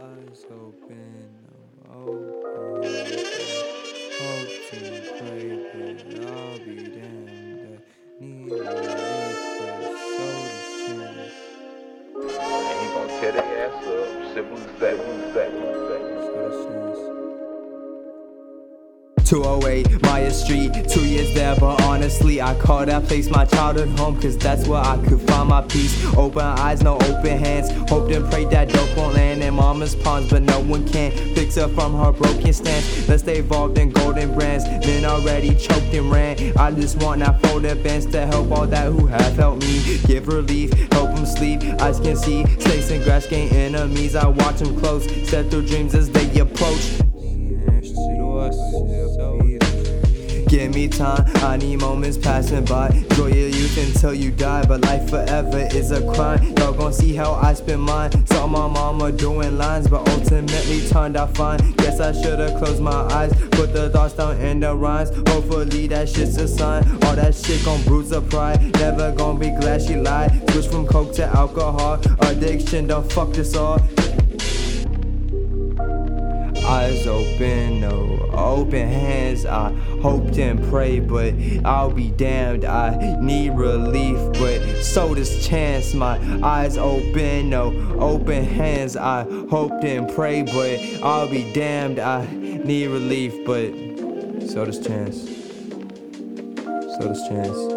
Eyes open, I'm open. Hope to pray, but I'll be damned. I need relief, but so does chance. And he gonna tear their ass up. Simple as that. So does chance. 208 Maya Street, 2 years there, but honestly I call that place my childhood home, cause that's where I could find my peace. Open eyes, no open hands, hoped and prayed that dope won't land in mama's palms, but no one can fix her from her broken stance. Let's stay involved in golden brands, men already choked and ran. I just want that folded bands to help all that who have helped me. Give relief, help them sleep, eyes can see, snakes and grass gain enemies. I watch them close, set through dreams as they approach. Give me time, I need moments passing by. Enjoy your youth until you die, but life forever is a crime. Y'all gon' see how I spend mine. Saw my mama doing lines, but ultimately turned out fine. Guess I should've closed my eyes, put the thoughts down in the rhymes. Hopefully that shit's a sign. All that shit gon' bruise her pride. Never gon' be glad she lied. Switch from coke to alcohol. Addiction done fucked us all. Eyes open, no open hands. I hoped and prayed, but I'll be damned. I need relief, but so does chance. My eyes open, no open hands. I hoped and prayed, but I'll be damned. I need relief, but so does chance. So does chance.